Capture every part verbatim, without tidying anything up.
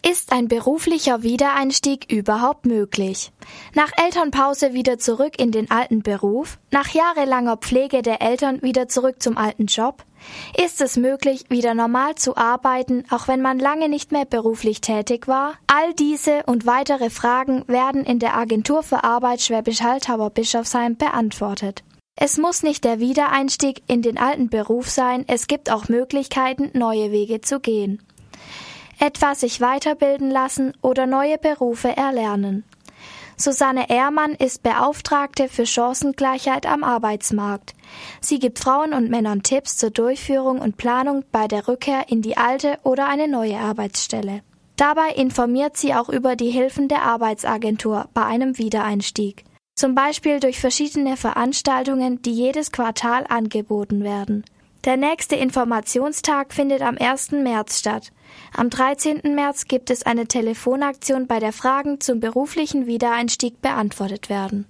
Ist ein beruflicher Wiedereinstieg überhaupt möglich? Nach Elternpause wieder zurück in den alten Beruf? Nach jahrelanger Pflege der Eltern wieder zurück zum alten Job? Ist es möglich, wieder normal zu arbeiten, auch wenn man lange nicht mehr beruflich tätig war? All diese und weitere Fragen werden in der Agentur für Arbeit Schwäbisch Hall-Tauber-Bischofsheim beantwortet. Es muss nicht der Wiedereinstieg in den alten Beruf sein, es gibt auch Möglichkeiten, neue Wege zu gehen. Etwa sich weiterbilden lassen oder neue Berufe erlernen. Susanne Ehrmann ist Beauftragte für Chancengleichheit am Arbeitsmarkt. Sie gibt Frauen und Männern Tipps zur Durchführung und Planung bei der Rückkehr in die alte oder eine neue Arbeitsstelle. Dabei informiert sie auch über die Hilfen der Arbeitsagentur bei einem Wiedereinstieg. Zum Beispiel durch verschiedene Veranstaltungen, die jedes Quartal angeboten werden. Der nächste Informationstag findet am ersten März statt. Am dreizehnten März gibt es eine Telefonaktion, bei der Fragen zum beruflichen Wiedereinstieg beantwortet werden.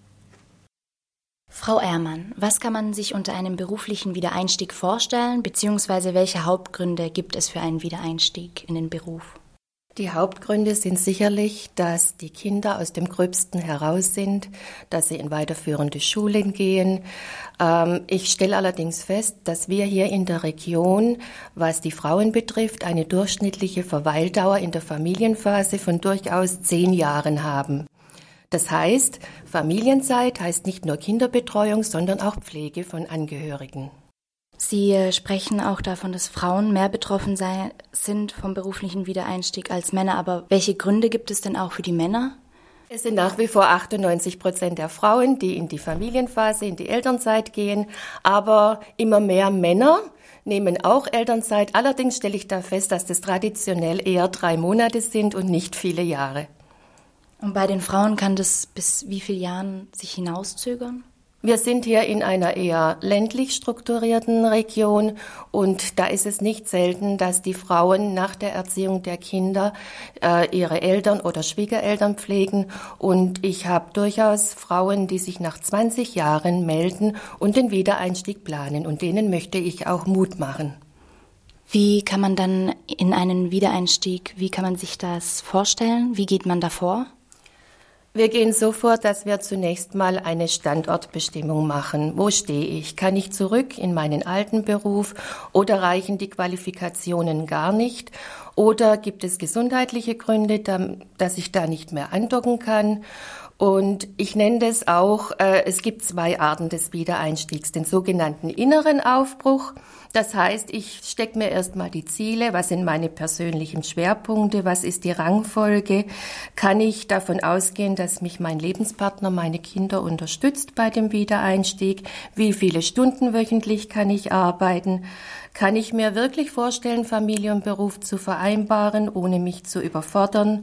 Frau Ehrmann, was kann man sich unter einem beruflichen Wiedereinstieg vorstellen, beziehungsweise welche Hauptgründe gibt es für einen Wiedereinstieg in den Beruf? Die Hauptgründe sind sicherlich, dass die Kinder aus dem Gröbsten heraus sind, dass sie in weiterführende Schulen gehen. Ähm, ich stelle allerdings fest, dass wir hier in der Region, was die Frauen betrifft, eine durchschnittliche Verweildauer in der Familienphase von durchaus zehn Jahren haben. Das heißt, Familienzeit heißt nicht nur Kinderbetreuung, sondern auch Pflege von Angehörigen. Sie äh, sprechen auch davon, dass Frauen mehr betroffen sei, sind vom beruflichen Wiedereinstieg als Männer. Aber welche Gründe gibt es denn auch für die Männer? Es sind nach wie vor achtundneunzig Prozent der Frauen, die in die Familienphase, in die Elternzeit gehen. Aber immer mehr Männer nehmen auch Elternzeit. Allerdings stelle ich da fest, dass das traditionell eher drei Monate sind und nicht viele Jahre. Und bei den Frauen kann das bis wie vielen Jahren sich hinauszögern? Wir sind hier in einer eher ländlich strukturierten Region und da ist es nicht selten, dass die Frauen nach der Erziehung der Kinder äh, ihre Eltern oder Schwiegereltern pflegen. Und ich habe durchaus Frauen, die sich nach zwanzig Jahren melden und den Wiedereinstieg planen. Und denen möchte ich auch Mut machen. Wie kann man dann in einen Wiedereinstieg, wie kann man sich das vorstellen? Wie geht man da vor? Wir gehen so vor, dass wir zunächst mal eine Standortbestimmung machen. Wo stehe ich? Kann ich zurück in meinen alten Beruf oder reichen die Qualifikationen gar nicht? Oder gibt es gesundheitliche Gründe, dass ich da nicht mehr andocken kann? Und ich nenne das auch, äh, es gibt zwei Arten des Wiedereinstiegs, den sogenannten inneren Aufbruch. Das heißt, ich stecke mir erstmal die Ziele, was sind meine persönlichen Schwerpunkte, was ist die Rangfolge, kann ich davon ausgehen, dass mich mein Lebenspartner, meine Kinder unterstützt bei dem Wiedereinstieg, wie viele Stunden wöchentlich kann ich arbeiten, kann ich mir wirklich vorstellen, Familie und Beruf zu vereinbaren, ohne mich zu überfordern.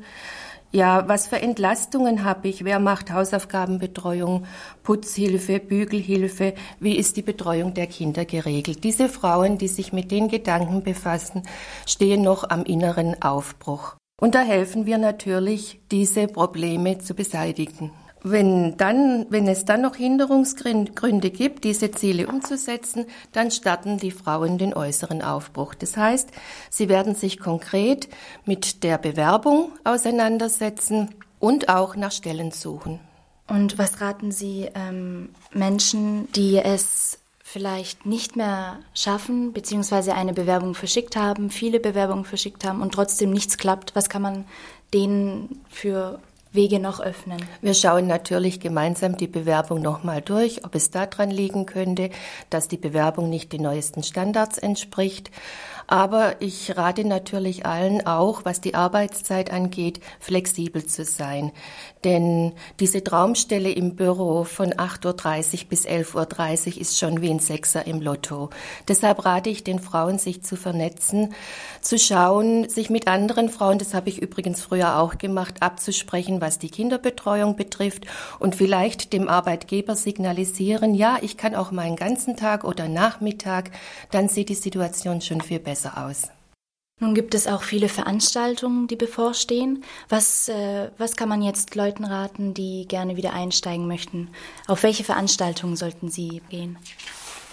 Ja, was für Entlastungen habe ich? Wer macht Hausaufgabenbetreuung, Putzhilfe, Bügelhilfe? Wie ist die Betreuung der Kinder geregelt? Diese Frauen, die sich mit den Gedanken befassen, stehen noch am inneren Aufbruch. Und da helfen wir natürlich, diese Probleme zu beseitigen. Wenn dann, wenn es dann noch Hinderungsgründe gibt, diese Ziele umzusetzen, dann starten die Frauen den äußeren Aufbruch. Das heißt, sie werden sich konkret mit der Bewerbung auseinandersetzen und auch nach Stellen suchen. Und was raten Sie ähm, Menschen, die es vielleicht nicht mehr schaffen, beziehungsweise eine Bewerbung verschickt haben, viele Bewerbungen verschickt haben und trotzdem nichts klappt? Was kann man denen für Wege noch öffnen? Wir schauen natürlich gemeinsam die Bewerbung nochmal durch, ob es daran liegen könnte, dass die Bewerbung nicht den neuesten Standards entspricht. Aber ich rate natürlich allen auch, was die Arbeitszeit angeht, flexibel zu sein. Denn diese Traumstelle im Büro von acht Uhr dreißig bis elf Uhr dreißig ist schon wie ein Sechser im Lotto. Deshalb rate ich den Frauen, sich zu vernetzen, zu schauen, sich mit anderen Frauen, das habe ich übrigens früher auch gemacht, abzusprechen, was die Kinderbetreuung betrifft und vielleicht dem Arbeitgeber signalisieren, ja, ich kann auch mal einen ganzen Tag oder Nachmittag, dann sieht die Situation schon viel besser aus. Nun gibt es auch viele Veranstaltungen, die bevorstehen. Was, äh, was kann man jetzt Leuten raten, die gerne wieder einsteigen möchten? Auf welche Veranstaltungen sollten sie gehen?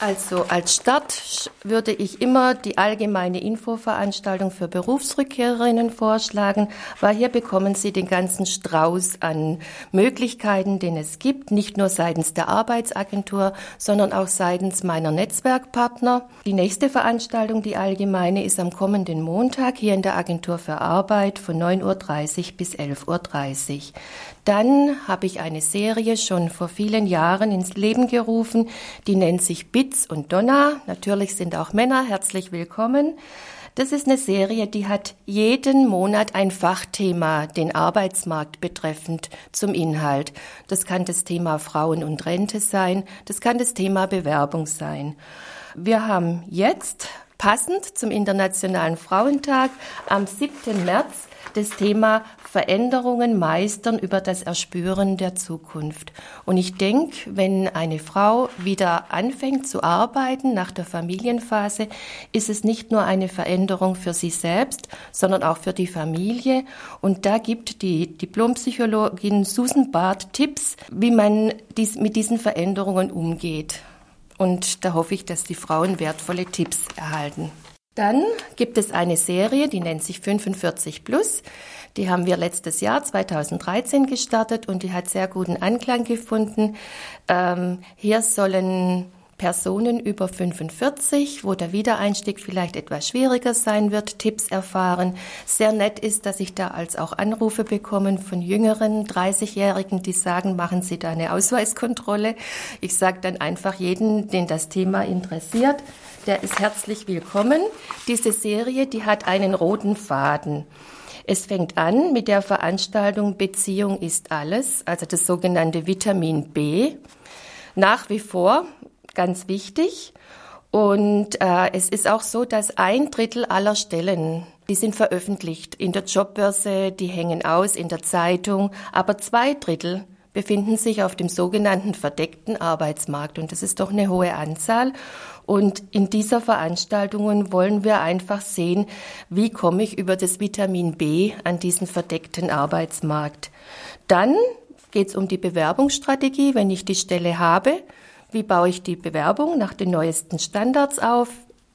Also als Start würde ich immer die allgemeine Infoveranstaltung für Berufsrückkehrerinnen vorschlagen, weil hier bekommen Sie den ganzen Strauß an Möglichkeiten, den es gibt, nicht nur seitens der Arbeitsagentur, sondern auch seitens meiner Netzwerkpartner. Die nächste Veranstaltung, die allgemeine, ist am kommenden Montag hier in der Agentur für Arbeit von neun Uhr dreißig bis elf Uhr dreißig. Dann habe ich eine Serie schon vor vielen Jahren ins Leben gerufen, die nennt sich Bits und Donna. Natürlich sind auch Männer herzlich willkommen. Das ist eine Serie, die hat jeden Monat ein Fachthema, den Arbeitsmarkt betreffend, zum Inhalt. Das kann das Thema Frauen und Rente sein, das kann das Thema Bewerbung sein. Wir haben jetzt, passend zum Internationalen Frauentag, am siebten März das Thema Veränderungen meistern über das Erspüren der Zukunft. Und ich denke, wenn eine Frau wieder anfängt zu arbeiten nach der Familienphase, ist es nicht nur eine Veränderung für sie selbst, sondern auch für die Familie. Und da gibt die Diplompsychologin Susan Barth Tipps, wie man dies, mit diesen Veränderungen umgeht. Und da hoffe ich, dass die Frauen wertvolle Tipps erhalten. Dann gibt es eine Serie, die nennt sich fünfundvierzig plus. Die haben wir letztes Jahr, zweitausenddreizehn, gestartet und die hat sehr guten Anklang gefunden. Ähm, hier sollen Personen über fünfundvierzig, wo der Wiedereinstieg vielleicht etwas schwieriger sein wird, Tipps erfahren. Sehr nett ist, dass ich da als auch Anrufe bekomme von jüngeren dreißigjährigen, die sagen, machen Sie da eine Ausweiskontrolle. Ich sage dann einfach jeden, den das Thema interessiert, der ist herzlich willkommen. Diese Serie, die hat einen roten Faden. Es fängt an mit der Veranstaltung Beziehung ist alles, also das sogenannte Vitamin B. Nach wie vor ganz wichtig. Und äh, es ist auch so, dass ein Drittel aller Stellen, die sind veröffentlicht in der Jobbörse, die hängen aus in der Zeitung, aber zwei Drittel befinden sich auf dem sogenannten verdeckten Arbeitsmarkt. Und das ist doch eine hohe Anzahl. Und in dieser Veranstaltung wollen wir einfach sehen, wie komme ich über das Vitamin B an diesen verdeckten Arbeitsmarkt. Dann geht es um die Bewerbungsstrategie, wenn ich die Stelle habe. Wie baue ich die Bewerbung nach den neuesten Standards auf?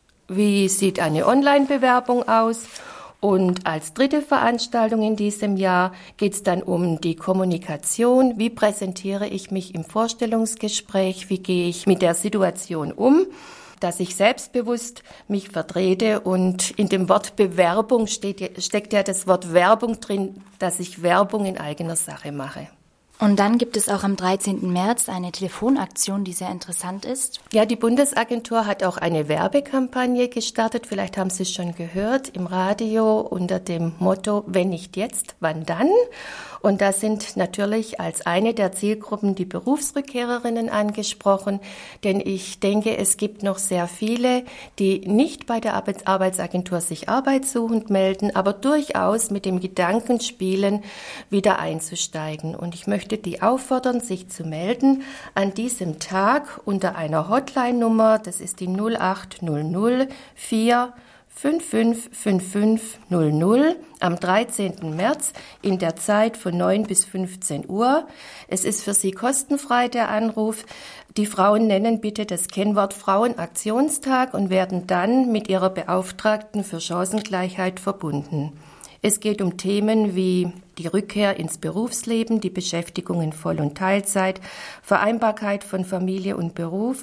Wie sieht eine Online-Bewerbung aus? Und als dritte Veranstaltung in diesem Jahr geht es dann um die Kommunikation. Wie präsentiere ich mich im Vorstellungsgespräch? Wie gehe ich mit der Situation um, dass ich selbstbewusst mich vertrete? Und in dem Wort Bewerbung steht, steckt ja das Wort Werbung drin, dass ich Werbung in eigener Sache mache. Und dann gibt es auch am dreizehnten März eine Telefonaktion, die sehr interessant ist. Ja, die Bundesagentur hat auch eine Werbekampagne gestartet. Vielleicht haben Sie es schon gehört im Radio unter dem Motto, wenn nicht jetzt, wann dann? Und da sind natürlich als eine der Zielgruppen die Berufsrückkehrerinnen angesprochen, denn ich denke, es gibt noch sehr viele, die nicht bei der Arbeitsagentur sich arbeitssuchend melden, aber durchaus mit dem Gedanken spielen, wieder einzusteigen. Und ich möchte die auffordern, sich zu melden an diesem Tag unter einer Hotline-Nummer, das ist die null acht null null vier fünf fünf fünf fünf null null am dreizehnten März in der Zeit von neun bis fünfzehn Uhr. Es ist für Sie kostenfrei, der Anruf. Die Frauen nennen bitte das Kennwort Frauenaktionstag und werden dann mit ihrer Beauftragten für Chancengleichheit verbunden. Es geht um Themen wie die Rückkehr ins Berufsleben, die Beschäftigung in Voll- und Teilzeit, Vereinbarkeit von Familie und Beruf,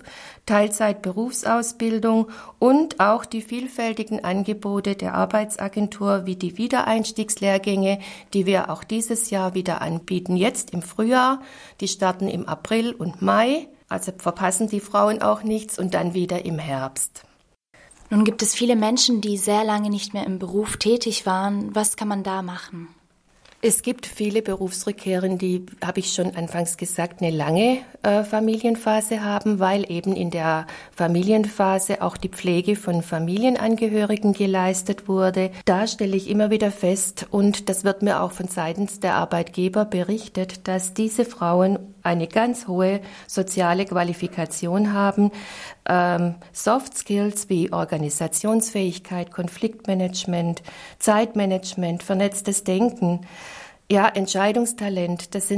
Teilzeit-Berufsausbildung und auch die vielfältigen Angebote der Arbeitsagentur wie die Wiedereinstiegslehrgänge, die wir auch dieses Jahr wieder anbieten. Jetzt im Frühjahr, die starten im April und Mai, also verpassen die Frauen auch nichts, und dann wieder im Herbst. Nun gibt es viele Menschen, die sehr lange nicht mehr im Beruf tätig waren. Was kann man da machen? Es gibt viele Berufsrückkehrende, die, habe ich schon anfangs gesagt, eine lange äh, Familienphase haben, weil eben in der Familienphase auch die Pflege von Familienangehörigen geleistet wurde. Da stelle ich immer wieder fest, und das wird mir auch von seitens der Arbeitgeber berichtet, dass diese Frauen eine ganz hohe soziale Qualifikation haben, ähm, Soft Skills wie Organisationsfähigkeit, Konfliktmanagement, Zeitmanagement, vernetztes Denken, ja, Entscheidungstalent, das sind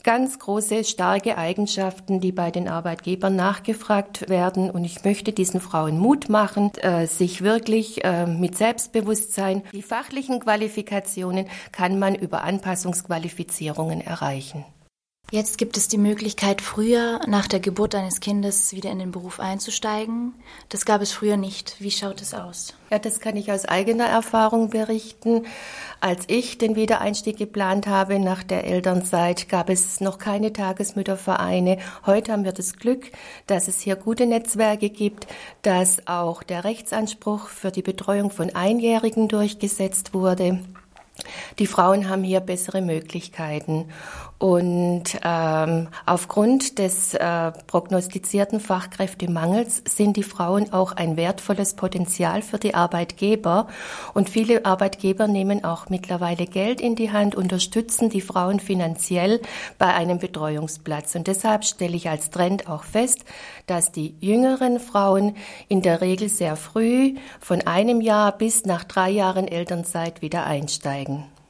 ganz große, starke Eigenschaften, die bei den Arbeitgebern nachgefragt werden. Und ich möchte diesen Frauen Mut machen, äh, sich wirklich äh, mit Selbstbewusstsein, die fachlichen Qualifikationen kann man über Anpassungsqualifizierungen erreichen. Jetzt gibt es die Möglichkeit, früher nach der Geburt eines Kindes wieder in den Beruf einzusteigen. Das gab es früher nicht. Wie schaut es aus? Ja, das kann ich aus eigener Erfahrung berichten. Als ich den Wiedereinstieg geplant habe nach der Elternzeit, gab es noch keine Tagesmüttervereine. Heute haben wir das Glück, dass es hier gute Netzwerke gibt, dass auch der Rechtsanspruch für die Betreuung von Einjährigen durchgesetzt wurde. Die Frauen haben hier bessere Möglichkeiten und ähm, aufgrund des äh, prognostizierten Fachkräftemangels sind die Frauen auch ein wertvolles Potenzial für die Arbeitgeber und viele Arbeitgeber nehmen auch mittlerweile Geld in die Hand, unterstützen die Frauen finanziell bei einem Betreuungsplatz und deshalb stelle ich als Trend auch fest, dass die jüngeren Frauen in der Regel sehr früh von einem Jahr bis nach drei Jahren Elternzeit wieder einsteigen.